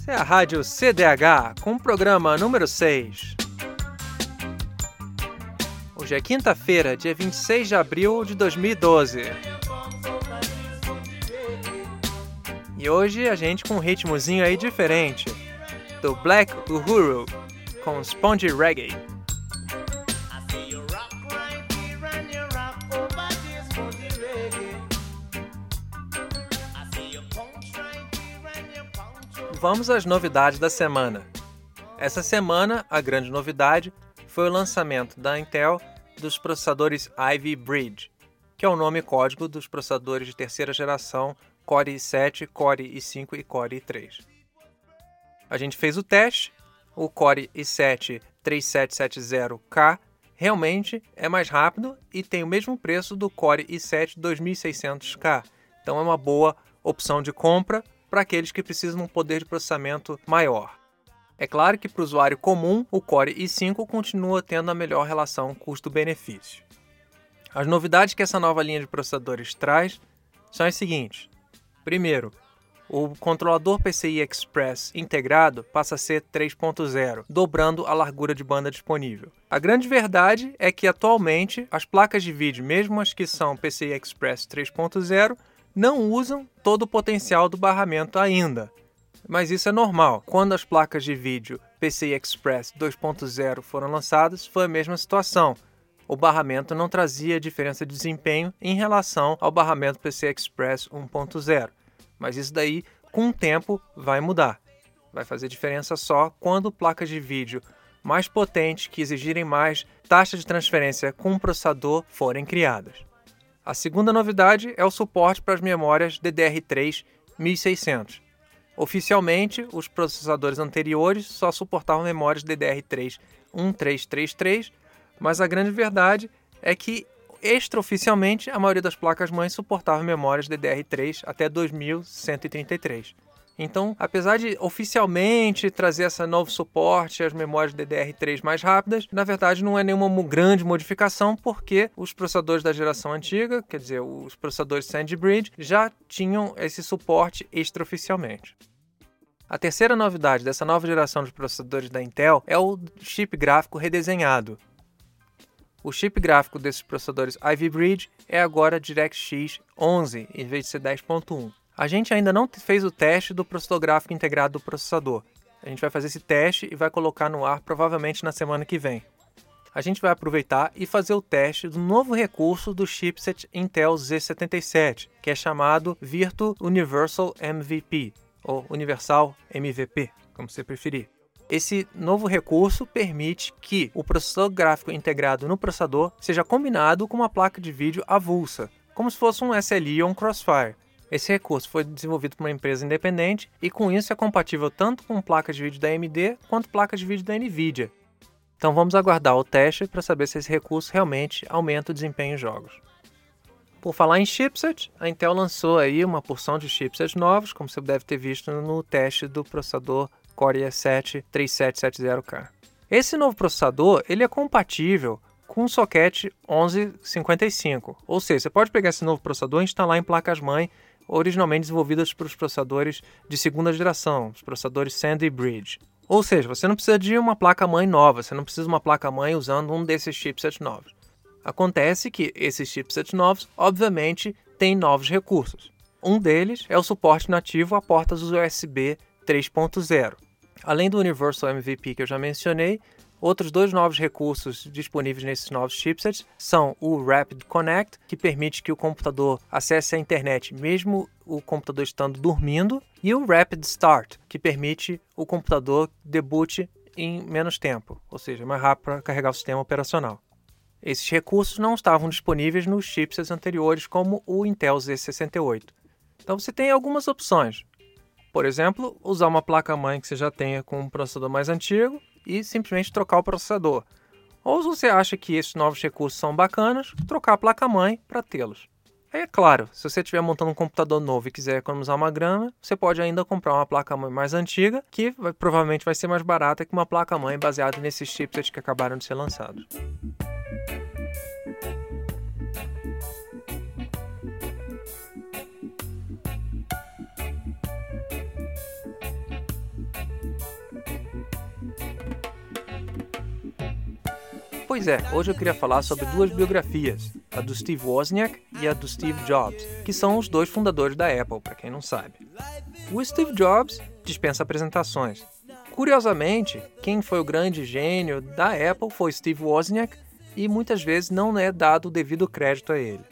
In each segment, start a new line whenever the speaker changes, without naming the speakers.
Essa é a Rádio CDH, com o programa número 6. Hoje é quinta-feira, dia 26 de abril de 2012. E hoje a gente com um ritmozinho aí diferente, do Black Uhuru, com Spongy Reggae. Vamos às novidades da semana. Essa semana, a grande novidade foi o lançamento da Intel dos processadores Ivy Bridge, que é o nome código dos processadores de terceira geração Core i7, Core i5 e Core i3. A gente fez o teste, o Core i7 3770K realmente é mais rápido e tem o mesmo preço do Core i7 2600K, então é uma boa opção de compra para aqueles que precisam de um poder de processamento maior. É claro que para o usuário comum, o Core i5 continua tendo a melhor relação custo-benefício. As novidades que essa nova linha de processadores traz são as seguintes. Primeiro, o controlador PCI Express integrado passa a ser 3.0, dobrando a largura de banda disponível. A grande verdade é que atualmente as placas de vídeo, mesmo as que são PCI Express 3.0, não usam todo o potencial do barramento ainda. Mas isso é normal. Quando as placas de vídeo PCI Express 2.0 foram lançadas, foi a mesma situação. O barramento não trazia diferença de desempenho em relação ao barramento PCI Express 1.0. Mas isso daí, com o tempo, vai mudar. Vai fazer diferença só quando placas de vídeo mais potentes, que exigirem mais taxa de transferência com o processador, forem criadas. A segunda novidade é o suporte para as memórias DDR3 1600. Oficialmente, os processadores anteriores só suportavam memórias DDR3 1333, mas a grande verdade é que, extraoficialmente, a maioria das placas-mães suportava memórias DDR3 até 2133. Então, apesar de oficialmente trazer esse novo suporte às memórias DDR3 mais rápidas, na verdade não é nenhuma grande modificação, porque os processadores da geração antiga, quer dizer, os processadores Sandy Bridge, já tinham esse suporte extraoficialmente. A terceira novidade dessa nova geração de processadores da Intel é o chip gráfico redesenhado. O chip gráfico desses processadores Ivy Bridge é agora DirectX 11, em vez de ser 10.1. A gente ainda não fez o teste do processador gráfico integrado do processador. A gente vai fazer esse teste e vai colocar no ar provavelmente na semana que vem. A gente vai aproveitar e fazer o teste do novo recurso do chipset Intel Z77, que é chamado Virtual Universal MVP, ou Universal MVP, como você preferir. Esse novo recurso permite que o processador gráfico integrado no processador seja combinado com uma placa de vídeo avulsa, como se fosse um SLI ou um Crossfire. Esse recurso foi desenvolvido por uma empresa independente e com isso é compatível tanto com placas de vídeo da AMD quanto placas de vídeo da NVIDIA. Então vamos aguardar o teste para saber se esse recurso realmente aumenta o desempenho em jogos. Por falar em chipset, a Intel lançou aí uma porção de chipsets novos, como você deve ter visto no teste do processador Core i7 3770K. Esse novo processador ele é compatível com o socket 1155, ou seja, você pode pegar esse novo processador e instalar em placas-mãe originalmente desenvolvidas para os processadores de segunda geração, os processadores Sandy Bridge. Ou seja, você não precisa de uma placa-mãe nova, você não precisa de uma placa-mãe usando um desses chipsets novos. Acontece que esses chipsets novos, obviamente, têm novos recursos. Um deles é o suporte nativo a portas USB 3.0. Além do Universal MVP que eu já mencionei, outros dois novos recursos disponíveis nesses novos chipsets são o Rapid Connect, que permite que o computador acesse a internet mesmo o computador estando dormindo, e o Rapid Start, que permite o computador debute em menos tempo, ou seja, mais rápido para carregar o sistema operacional. Esses recursos não estavam disponíveis nos chipsets anteriores, como o Intel Z68. Então você tem algumas opções. Por exemplo, usar uma placa-mãe que você já tenha com um processador mais antigo e simplesmente trocar o processador. Ou se você acha que esses novos recursos são bacanas, trocar a placa-mãe para tê-los. Aí é claro, se você estiver montando um computador novo e quiser economizar uma grana, você pode ainda comprar uma placa-mãe mais antiga, que provavelmente vai ser mais barata que uma placa-mãe baseada nesses chipsets que acabaram de ser lançados. Pois é, hoje eu queria falar sobre duas biografias, a do Steve Wozniak e a do Steve Jobs, que são os dois fundadores da Apple, para quem não sabe. O Steve Jobs dispensa apresentações. Curiosamente, quem foi o grande gênio da Apple foi Steve Wozniak e muitas vezes não é dado o devido crédito a ele.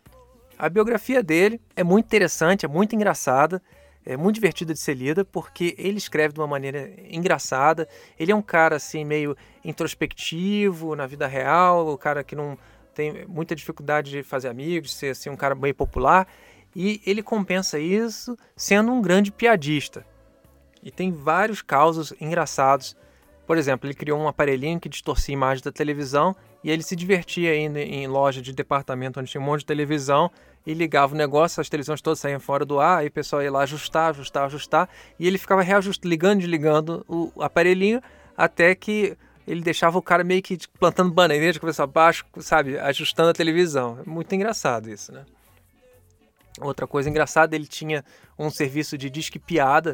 A biografia dele é muito interessante, é muito engraçada, é muito divertida de ser lida porque ele escreve de uma maneira engraçada. Ele é um cara assim meio introspectivo na vida real, um cara que não tem muita dificuldade de fazer amigos, de ser assim, um cara bem popular, e ele compensa isso sendo um grande piadista. E tem vários causos engraçados. Por exemplo, ele criou um aparelhinho que distorcia a imagem da televisão e ele se divertia indo em loja de departamento onde tinha um monte de televisão e ligava o negócio, as televisões todas saíam fora do ar, aí o pessoal ia lá ajustar, e ele ficava ligando e desligando o aparelhinho até que ele deixava o cara meio que plantando bananeira de cabeça abaixo, sabe, ajustando a televisão. É muito engraçado isso, né? Outra coisa engraçada, ele tinha um serviço de disque piada,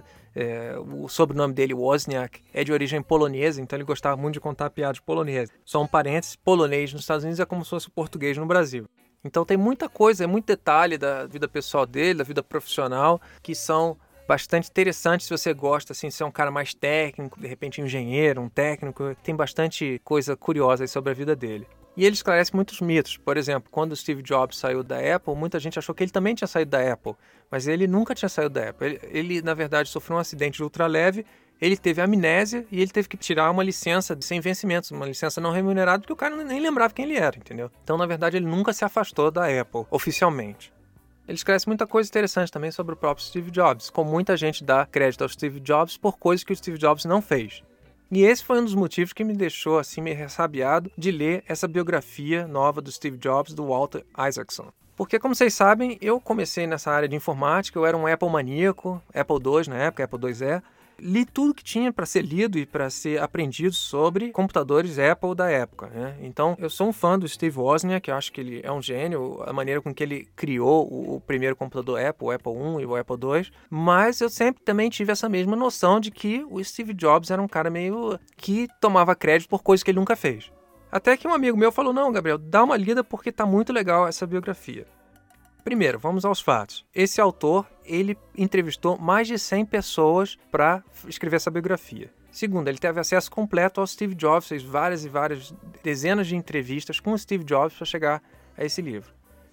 o sobrenome dele, Wozniak, é de origem polonesa, então ele gostava muito de contar piadas polonesas. Só um parênteses, polonês nos Estados Unidos é como se fosse português no Brasil. Então tem muita coisa, muito detalhe da vida pessoal dele, da vida profissional, que são bastante interessantes se você gosta assim, de ser um cara mais técnico, de repente engenheiro, um técnico. Tem bastante coisa curiosa aí sobre a vida dele. E ele esclarece muitos mitos. Por exemplo, quando o Steve Jobs saiu da Apple, muita gente achou que ele também tinha saído da Apple, mas ele nunca tinha saído da Apple. Ele na verdade, sofreu um acidente ultraleve, ele teve amnésia e ele teve que tirar uma licença sem vencimentos, uma licença não remunerada, porque o cara nem lembrava quem ele era, entendeu? Então, na verdade, ele nunca se afastou da Apple, oficialmente. Ele esclarece muita coisa interessante também sobre o próprio Steve Jobs, como muita gente dá crédito ao Steve Jobs por coisas que o Steve Jobs não fez. E esse foi um dos motivos que me deixou assim meio ressabiado de ler essa biografia nova do Steve Jobs, do Walter Isaacson. Porque, como vocês sabem, eu comecei nessa área de informática, eu era um Apple maníaco, Apple II na época, Apple IIe. Li tudo que tinha para ser lido e para ser aprendido sobre computadores Apple da época, né? Então, eu sou um fã do Steve Wozniak, que eu acho que ele é um gênio, a maneira com que ele criou o primeiro computador Apple, o Apple I e o Apple II, mas eu sempre também tive essa mesma noção de que o Steve Jobs era um cara meio que tomava crédito por coisas que ele nunca fez. Até que um amigo meu falou, não, Gabriel, dá uma lida porque tá muito legal essa biografia. Primeiro, vamos aos fatos. Esse autor, ele entrevistou mais de 100 pessoas para escrever essa biografia. Segundo, ele teve acesso completo ao Steve Jobs, fez várias e várias dezenas de entrevistas com o Steve Jobs para chegar a esse livro.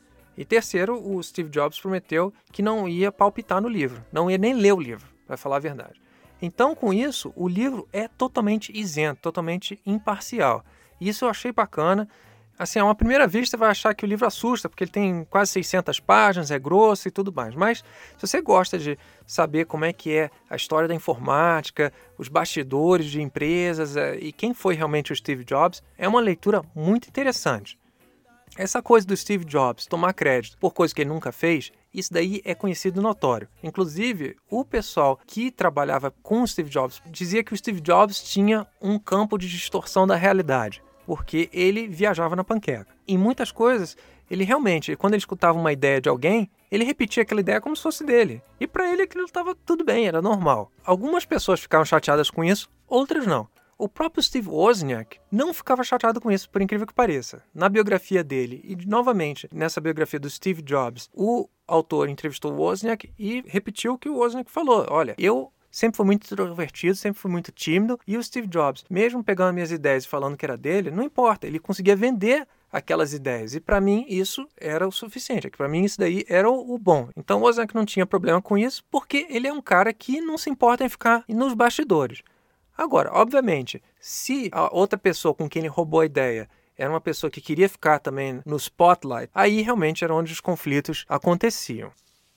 E terceiro, o Steve Jobs prometeu que não ia palpitar no livro, não ia nem ler o livro, para falar a verdade. Então, com isso, o livro é totalmente isento, totalmente imparcial. Isso eu achei bacana. Assim, a uma primeira vista você vai achar que o livro assusta, porque ele tem quase 600 páginas, é grosso e tudo mais. Mas se você gosta de saber como é que é a história da informática, os bastidores de empresas e quem foi realmente o Steve Jobs, é uma leitura muito interessante. Essa coisa do Steve Jobs tomar crédito por coisa que ele nunca fez, isso daí é conhecido e notório. Inclusive, o pessoal que trabalhava com o Steve Jobs dizia que o Steve Jobs tinha um campo de distorção da realidade, porque ele viajava na panqueca. Em muitas coisas, ele realmente, quando ele escutava uma ideia de alguém, ele repetia aquela ideia como se fosse dele. E para ele aquilo estava tudo bem, era normal. Algumas pessoas ficaram chateadas com isso, outras não. O próprio Steve Wozniak não ficava chateado com isso, por incrível que pareça. Na biografia dele, e novamente nessa biografia do Steve Jobs, o autor entrevistou o Wozniak e repetiu o que o Wozniak falou. Olha, eu sempre fui muito introvertido, sempre fui muito tímido, e o Steve Jobs, mesmo pegando minhas ideias e falando que era dele, não importa, ele conseguia vender aquelas ideias, e para mim isso era o suficiente, para mim isso daí era o bom. Então o Wozniak não tinha problema com isso, porque ele é um cara que não se importa em ficar nos bastidores. Agora, obviamente, se a outra pessoa com quem ele roubou a ideia era uma pessoa que queria ficar também no spotlight, aí realmente era onde os conflitos aconteciam.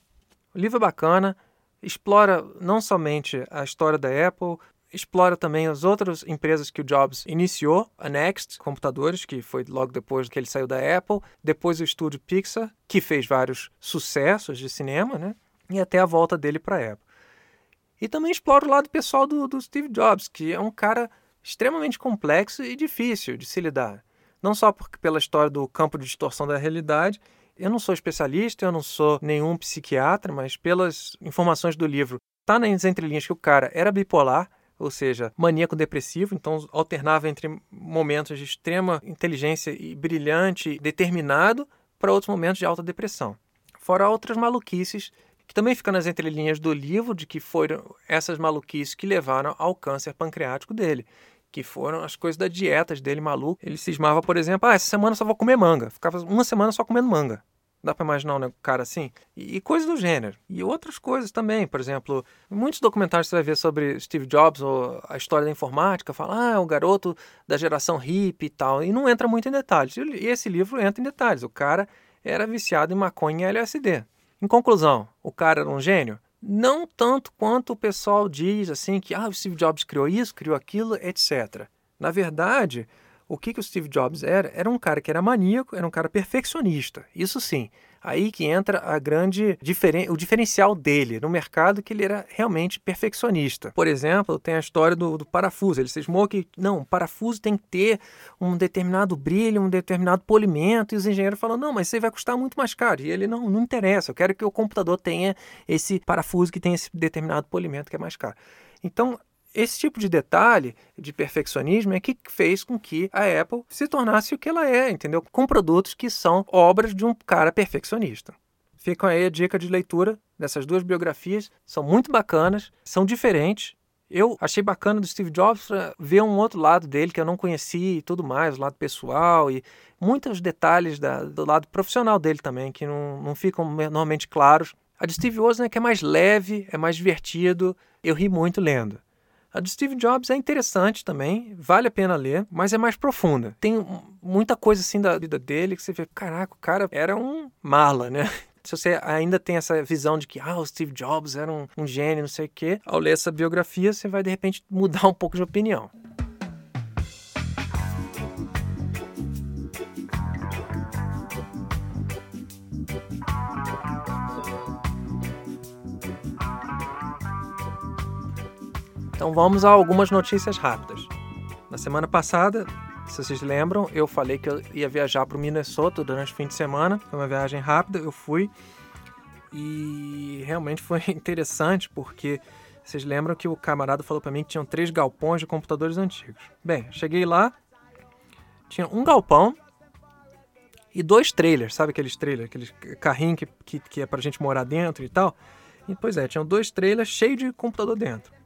O livro é bacana, explora não somente a história da Apple, explora também as outras empresas que o Jobs iniciou, a Next Computadores, que foi logo depois que ele saiu da Apple, depois o estúdio Pixar, que fez vários sucessos de cinema, né? E até a volta dele para a Apple. E também explora o lado pessoal do Steve Jobs, que é um cara extremamente complexo e difícil de se lidar. Não só pela história do campo de distorção da realidade. Eu não sou especialista, eu não sou nenhum psiquiatra, mas pelas informações do livro, está nas entrelinhas que o cara era bipolar, ou seja, maníaco-depressivo, então alternava entre momentos de extrema inteligência e brilhante, determinado, para outros momentos de alta depressão. Fora outras maluquices, que também ficam nas entrelinhas do livro, de que foram essas maluquices que levaram ao câncer pancreático dele, que foram as coisas da dietas dele maluco. Ele cismava, por exemplo, essa semana eu só vou comer manga. Ficava uma semana só comendo manga. Dá para imaginar um cara assim? E coisas do gênero. E outras coisas também, por exemplo, muitos documentários que você vai ver sobre Steve Jobs ou a história da informática, fala, é um garoto da geração hippie e tal, e não entra muito em detalhes. E esse livro entra em detalhes. O cara era viciado em maconha e LSD. Em conclusão, o cara era um gênio? Não tanto quanto o pessoal diz, assim, que o Steve Jobs criou isso, criou aquilo, etc. Na verdade, o que o Steve Jobs era? Era um cara que era maníaco, era um cara perfeccionista. Isso sim. Aí que entra o diferencial dele no mercado, que ele era realmente perfeccionista. Por exemplo, tem a história do parafuso. Ele cismou que, o parafuso tem que ter um determinado brilho, um determinado polimento, e os engenheiros falam, não, mas isso aí vai custar muito mais caro. E ele, não interessa, eu quero que o computador tenha esse parafuso que tem esse determinado polimento que é mais caro. Então, esse tipo de detalhe de perfeccionismo é que fez com que a Apple se tornasse o que ela é, entendeu? Com produtos que são obras de um cara perfeccionista. Fica aí a dica de leitura dessas duas biografias, são muito bacanas, são diferentes. Eu achei bacana do Steve Jobs para ver um outro lado dele que eu não conhecia e tudo mais, o lado pessoal e muitos detalhes do lado profissional dele também, que não ficam normalmente claros. A de Steve Wozniak é mais leve, é mais divertido, eu ri muito lendo. A do Steve Jobs é interessante também, vale a pena ler, mas é mais profunda. Tem muita coisa assim da vida dele que você vê, caraca, o cara era um mala, né? Se você ainda tem essa visão de que o Steve Jobs era um gênio, não sei o quê, ao ler essa biografia você vai de repente mudar um pouco de opinião. Então vamos a algumas notícias rápidas. Na semana passada, se vocês lembram, eu falei que eu ia viajar para o Minnesota durante o fim de semana. Foi uma viagem rápida, eu fui. E realmente foi interessante porque vocês lembram que o camarada falou para mim que tinham 3 galpões de computadores antigos. Bem, cheguei lá, tinha um galpão e 2 trailers, sabe aqueles trailers, aqueles carrinhos que é pra gente morar dentro e tal? E, pois é, tinham 2 trailers cheios de computador dentro.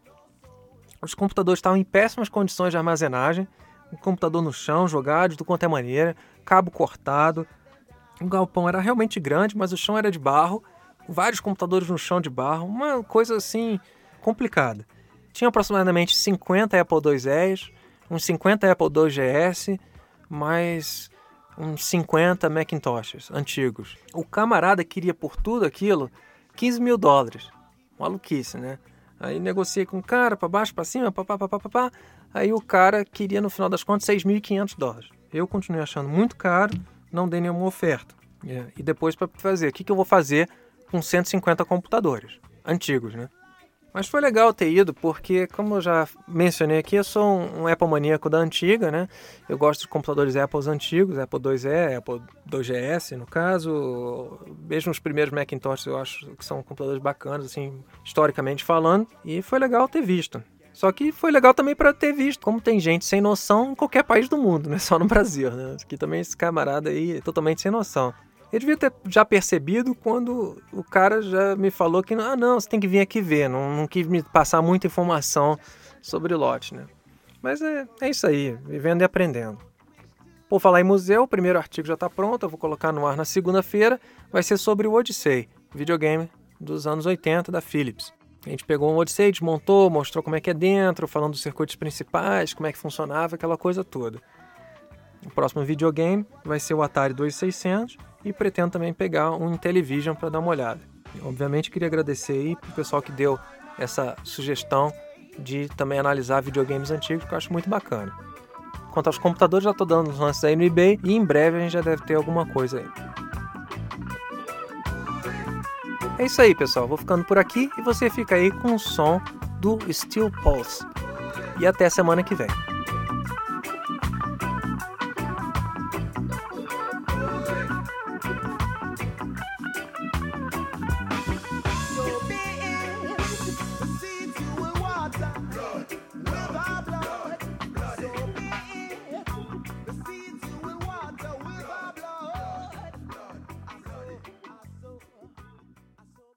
Os computadores estavam em péssimas condições de armazenagem, o computador no chão, jogado de tudo quanto é maneira, cabo cortado. O galpão era realmente grande, mas o chão era de barro, vários computadores no chão de barro, uma coisa assim complicada. Tinha aproximadamente 50 Apple IIs, uns 50 Apple II GS, mais uns 50 Macintoshes antigos. O camarada queria por tudo aquilo $15 mil. Maluquice, né? Aí negociei com o cara, para baixo, para cima, papapá. Aí o cara queria, no final das contas, $6.500. Eu continuei achando muito caro, não dei nenhuma oferta. E depois para fazer, o que eu vou fazer com 150 computadores antigos, né? Mas foi legal ter ido, porque, como eu já mencionei aqui, eu sou um Apple maníaco da antiga, né? Eu gosto de computadores Apple antigos, Apple IIe, Apple II GS, no caso. Mesmo os primeiros Macintosh eu acho que são computadores bacanas, assim, historicamente falando. E foi legal ter visto. Só que foi legal também para ter visto como tem gente sem noção em qualquer país do mundo, não é só no Brasil, né? Aqui também esse camarada aí é totalmente sem noção. Eu devia ter já percebido quando o cara já me falou que não, você tem que vir aqui ver, não quis me passar muita informação sobre o lote, né? Mas é isso aí, vivendo e aprendendo. Por falar em museu, o primeiro artigo já está pronto, eu vou colocar no ar na segunda-feira, vai ser sobre o Odyssey, videogame dos anos 80 da Philips. A gente pegou um Odyssey, desmontou, mostrou como é que é dentro, falando dos circuitos principais, como é que funcionava, aquela coisa toda. O próximo videogame vai ser o Atari 2600 e pretendo também pegar um Intellivision para dar uma olhada. Obviamente queria agradecer aí pro pessoal que deu essa sugestão de também analisar videogames antigos, que eu acho muito bacana. Quanto aos computadores, já estou dando uns lances aí no eBay e em breve a gente já deve ter alguma coisa aí. É isso aí, pessoal. Vou ficando por aqui e você fica aí com o som do Steel Pulse. E até semana que vem.